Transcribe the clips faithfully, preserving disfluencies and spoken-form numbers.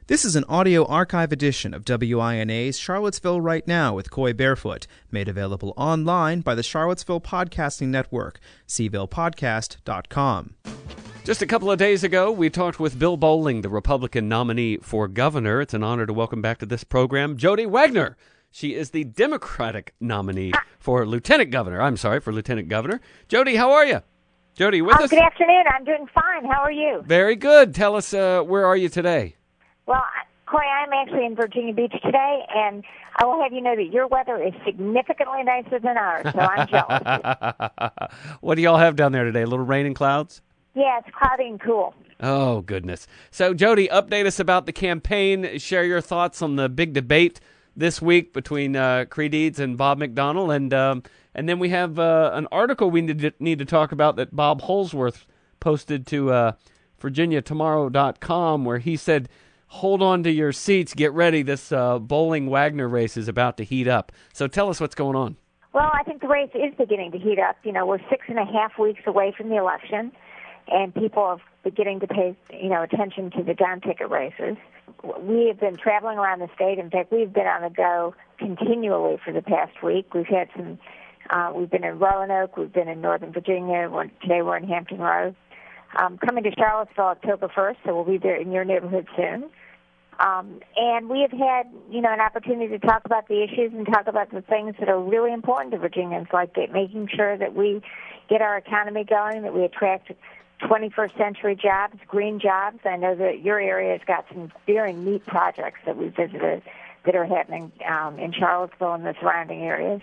This is an audio archive edition of W I N A's Charlottesville Right Now with Coy Barefoot, made available online by the Charlottesville Podcasting Network, c ville podcast dot com. Just a couple of days ago, we talked with Bill Bolling, the Republican nominee for governor. It's an honor to welcome back to this program Jody Wagner. She is the Democratic nominee for lieutenant governor. I'm sorry, for lieutenant governor. Jody, how are you? Jody, with oh, us? Good afternoon. I'm doing fine. How are you? Very good. Tell us, uh, where are you today? Well, Coy, I'm actually in Virginia Beach today, and I will have you know that your weather is significantly nicer than ours, so I'm jealous. What do y'all have down there today? A little rain and clouds? Yeah, it's cloudy and cool. Oh, goodness. So, Jody, update us about the campaign. Share your thoughts on the big debate this week between uh, Creed Eads and Bob McDonnell. And um, and then we have uh, an article we need to, need to talk about that Bob Holsworth posted to uh, Virginia Tomorrow dot com, where he said, hold on to your seats, get ready, this uh, Bolling-Wagner race is about to heat up. So tell us what's going on. Well, I think the race is beginning to heat up. You know, we're six and a half weeks away from the election, and people are beginning to pay, you know, attention to the down-ticket races. We have been traveling around the state. In fact, we've been on the go continually for the past week. We've had some, uh, we've been in Roanoke, we've been in Northern Virginia, we're, today we're in Hampton Roads. Um, coming to Charlottesville October first, so we'll be there in your neighborhood soon. Um, and we have had, you know, an opportunity to talk about the issues and talk about the things that are really important to Virginians, like get, making sure that we get our economy going, that we attract twenty-first century jobs, green jobs. I know that your area has got some very neat projects that we visited that are happening um, in Charlottesville and the surrounding areas,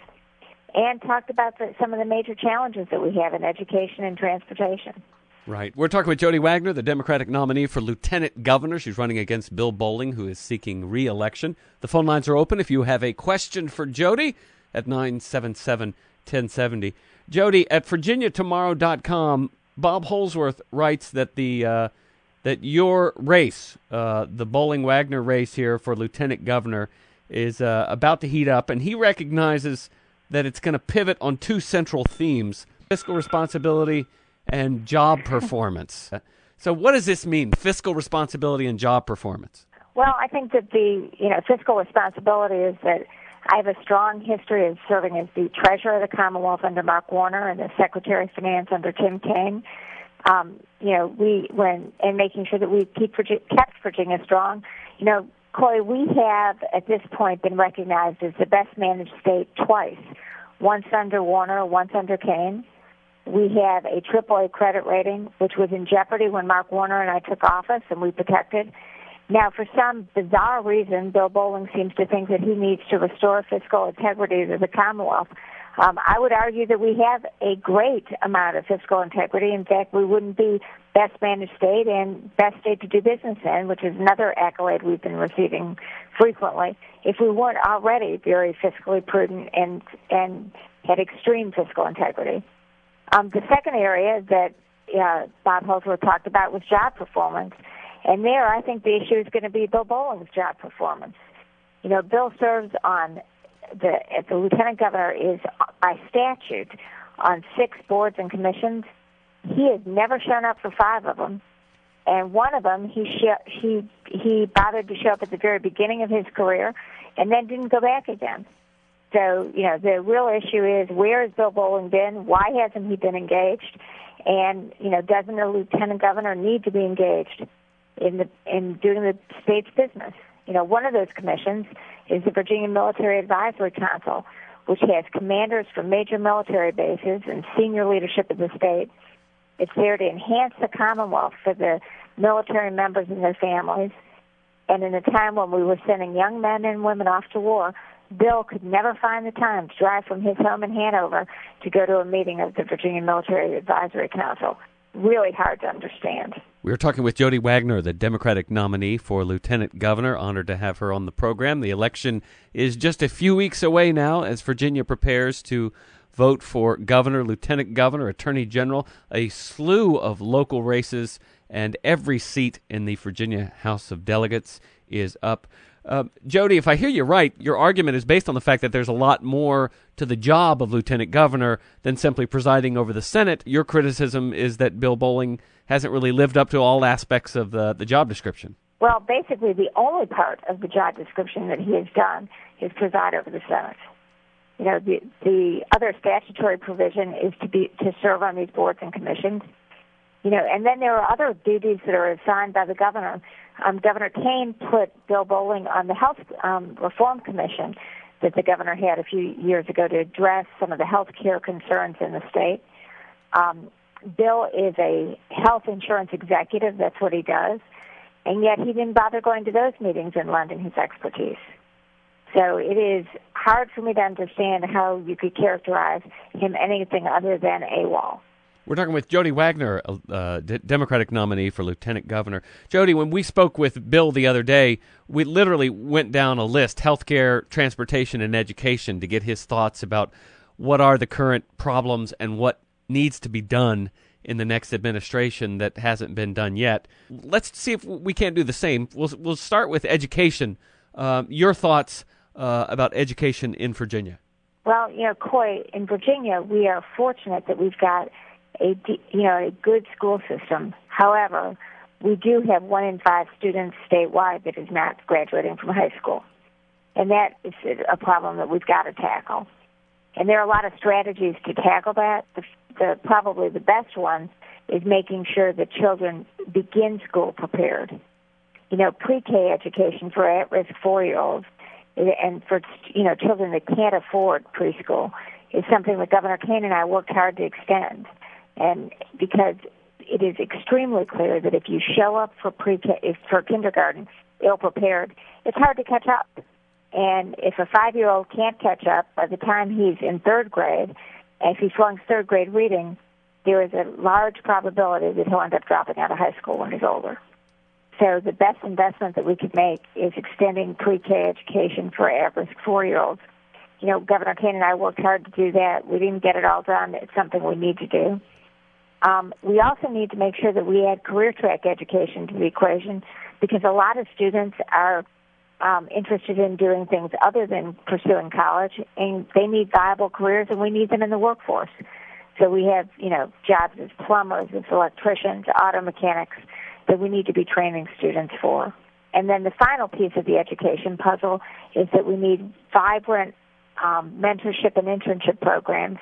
and talked about the, some of the major challenges that we have in education and transportation. Right. We're talking with Jody Wagner, the Democratic nominee for lieutenant governor. She's running against Bill Bolling, who is seeking re-election. The phone lines are open if you have a question for Jody at nine seven seven, one oh seven oh. Jody, at Virginia Tomorrow dot com, Bob Holsworth writes that the uh, that your race, uh, the Bolling-Wagner race here for lieutenant governor, is uh, about to heat up, and he recognizes that it's going to pivot on two central themes: fiscal responsibility and job performance. So what does this mean, fiscal responsibility and job performance? Well, I think that the, you know, fiscal responsibility is that I have a strong history of serving as the treasurer of the Commonwealth under Mark Warner and the Secretary of Finance under Tim Kaine. Um, you know, we, when, and making sure that we keep, kept Virginia strong. You know, Coy, we have at this point been recognized as the best managed state twice, once under Warner, once under Kaine. We have a triple A credit rating, which was in jeopardy when Mark Warner and I took office, and we protected. Now, for some bizarre reason, Bill Bolling seems to think that he needs to restore fiscal integrity to the Commonwealth. Um, I would argue that we have a great amount of fiscal integrity. In fact, we wouldn't be best managed state and best state to do business in, which is another accolade we've been receiving frequently, if we weren't already very fiscally prudent and, and had extreme fiscal integrity. Um, the second area that uh, Bob Holsworth talked about was job performance. And there, I think the issue is going to be Bill Bolling's job performance. You know, Bill serves on the, the lieutenant governor is by statute on six boards and commissions. He has never shown up for five of them. And one of them, he, sh- he, he bothered to show up at the very beginning of his career and then didn't go back again. So, you know, the real issue is, where has Bill Bolling been? Why hasn't he been engaged? And, you know, doesn't a lieutenant governor need to be engaged in the in doing the state's business? You know, one of those commissions is the Virginia Military Advisory Council, which has commanders from major military bases and senior leadership of the state. It's there to enhance the Commonwealth for the military members and their families. And in a time when we were sending young men and women off to war, Bill could never find the time to drive from his home in Hanover to go to a meeting of the Virginia Military Advisory Council. Really hard to understand. We are talking with Jody Wagner, the Democratic nominee for lieutenant governor. Honored to have her on the program. The election is just a few weeks away now as Virginia prepares to vote for governor, lieutenant governor, attorney general, a slew of local races, and every seat in the Virginia House of Delegates is up. Uh, Jody, if I hear you right, your argument is based on the fact that there's a lot more to the job of lieutenant governor than simply presiding over the Senate. Your criticism is that Bill Bolling hasn't really lived up to all aspects of the, the job description. Well, basically, the only part of the job description that he has done is preside over the Senate. You know, the the other statutory provision is to be to serve on these boards and commissions. You know, and then there are other duties that are assigned by the governor. Um, Governor Kane put Bill Bolling on the Health um, Reform Commission that the governor had a few years ago to address some of the health care concerns in the state. Um, Bill is a health insurance executive. That's what he does. And yet he didn't bother going to those meetings and lending his expertise. So it is hard for me to understand how you could characterize him anything other than AWOL. We're talking with Jody Wagner, a uh, D- Democratic nominee for lieutenant governor. Jody, when we spoke with Bill the other day, we literally went down a list, healthcare, transportation, and education, to get his thoughts about what are the current problems and what needs to be done in the next administration that hasn't been done yet. Let's see if we can't do the same. We'll, we'll start with education. Um, your thoughts uh, about education in Virginia? Well, you know, Coy, in Virginia, we are fortunate that we've got a you know a good school system. However, we do have one in five students statewide that is not graduating from high school, and that is a problem that we've got to tackle. And there are a lot of strategies to tackle that. The, the probably the best one is making sure that children begin school prepared. You know, pre-K education for at-risk four-year-olds and for you know children that can't afford preschool is something that Governor Kane and I worked hard to extend. And because it is extremely clear that if you show up for pre-K, if for kindergarten ill-prepared, it's hard to catch up. And if a five-year-old can't catch up by the time he's in third grade, if he flunks third grade reading, there is a large probability that he'll end up dropping out of high school when he's older. So the best investment that we could make is extending pre-K education for at-risk four-year-olds. You know, Governor Kane and I worked hard to do that. We didn't get it all done. It's something we need to do. Um, we also need to make sure that we add career track education to the equation, because a lot of students are um, interested in doing things other than pursuing college, and they need viable careers, and we need them in the workforce. So we have, you know, jobs as plumbers, as electricians, auto mechanics that we need to be training students for. And then the final piece of the education puzzle is that we need vibrant um, mentorship and internship programs.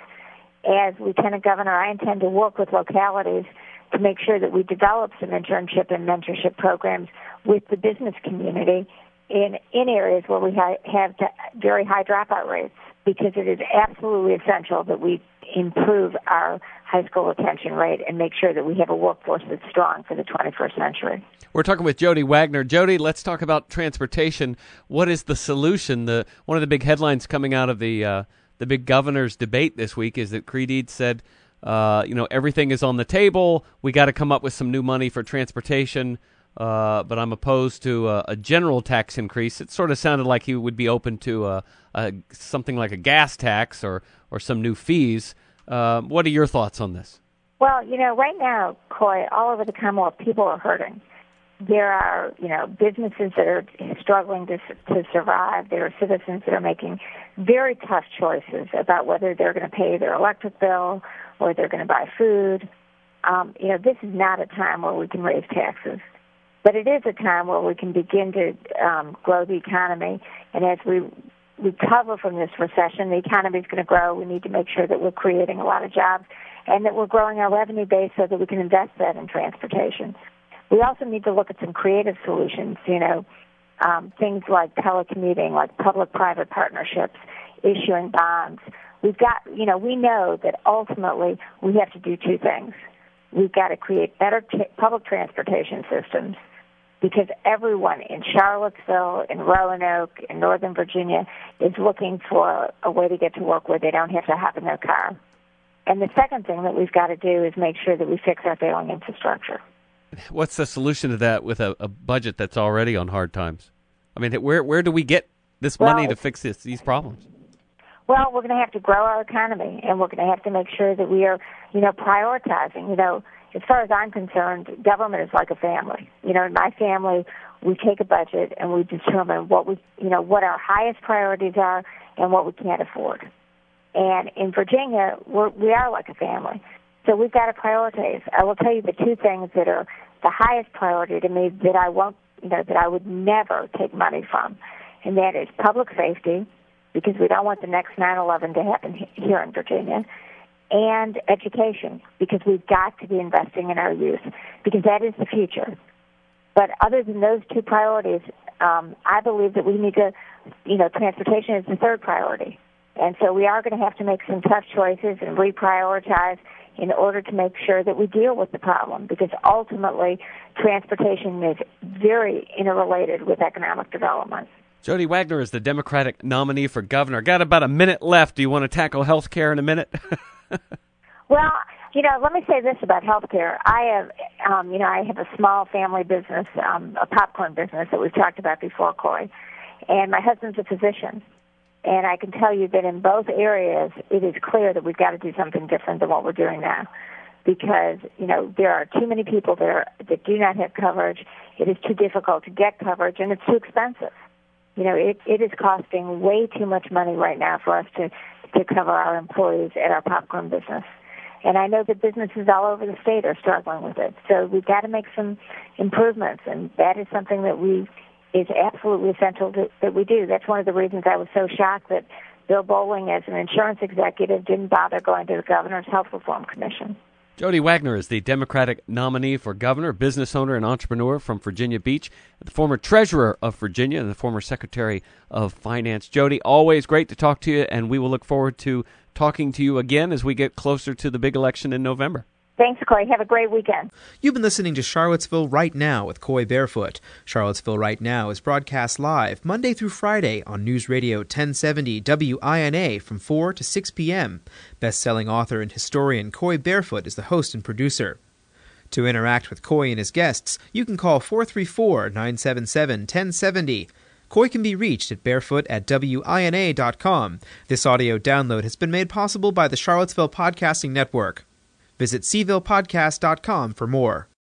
As Lieutenant Governor, I intend to work with localities to make sure that we develop some internship and mentorship programs with the business community in, in areas where we ha- have very high dropout rates, because it is absolutely essential that we improve our high school retention rate and make sure that we have a workforce that's strong for the twenty-first century. We're talking with Jody Wagner. Jody, let's talk about transportation. What is the solution? The one of the big headlines coming out of the uh, the big governor's debate this week is that Creed said, uh, you know, everything is on the table. We got to come up with some new money for transportation, uh, but I'm opposed to a, a general tax increase. It sort of sounded like he would be open to a, a, something like a gas tax or, or some new fees. Uh, what are your thoughts on this? Well, you know, right now, Coy, all over the Commonwealth, people are hurting. There are, you know, businesses that are struggling to to survive. There are citizens that are making very tough choices about whether they're going to pay their electric bill or they're going to buy food. Um, you know, this is not a time where we can raise taxes, but it is a time where we can begin to um, grow the economy. And as we recover from this recession, the economy is going to grow. We need to make sure that we're creating a lot of jobs and that we're growing our revenue base so that we can invest that in transportation. We also need to look at some creative solutions, you know, um, things like telecommuting, like public-private partnerships, issuing bonds. We've got, you know, we know that ultimately we have to do two things. We've got to create better t- public transportation systems, because everyone in Charlottesville, in Roanoke, in Northern Virginia is looking for a way to get to work where they don't have to hop in their car. And the second thing that we've got to do is make sure that we fix our failing infrastructure. What's the solution to that with a, a budget that's already on hard times? I mean, where where do we get this well, money to fix this, these problems? Well, we're going to have to grow our economy, and we're going to have to make sure that we are, you know, prioritizing. You know, as far as I'm concerned, government is like a family. You know, in my family, we take a budget and we determine what we, you know, what our highest priorities are and what we can't afford. And in Virginia, we're, we are like a family. So we've got to prioritize. I will tell you the two things that are the highest priority to me that I won't you know, that I would never take money from, and that is public safety, because we don't want the next nine eleven to happen here in Virginia, and education, because we've got to be investing in our youth, because that is the future. But other than those two priorities, um, I believe that we need to, you know, transportation is the third priority. And so we are going to have to make some tough choices and reprioritize in order to make sure that we deal with the problem, because ultimately transportation is very interrelated with economic development. Jody Wagner is the Democratic nominee for governor. Got about a minute left. Do you want to tackle health care in a minute? Well, you know, let me say this about healthcare. I have, um, you know, I have a small family business, um, a popcorn business that we've talked about before, Corey, and my husband's a physician. And I can tell you that in both areas, it is clear that we've got to do something different than what we're doing now, because, you know, there are too many people there that do not have coverage. It is too difficult to get coverage, and it's too expensive. You know, it, it is costing way too much money right now for us to, to cover our employees at our popcorn business. And I know that businesses all over the state are struggling with it. So we've got to make some improvements, and that is something that we is absolutely essential to, that we do. That's one of the reasons I was so shocked that Bill Bolling, as an insurance executive, didn't bother going to the Governor's Health Reform Commission. Jody Wagner is the Democratic nominee for governor, business owner and entrepreneur from Virginia Beach, the former treasurer of Virginia and the former secretary of finance. Jody, always great to talk to you, and we will look forward to talking to you again as we get closer to the big election in November. Thanks, Coy. Have a great weekend. You've been listening to Charlottesville Right Now with Coy Barefoot. Charlottesville Right Now is broadcast live Monday through Friday on News Radio ten seventy W I N A from four to six p.m. Best-selling author and historian Coy Barefoot is the host and producer. To interact with Coy and his guests, you can call four three four, nine seven seven, one zero seven zero. Coy can be reached at barefoot at W I N A dot com. This audio download has been made possible by the Charlottesville Podcasting Network. Visit C ville podcast dot com for more.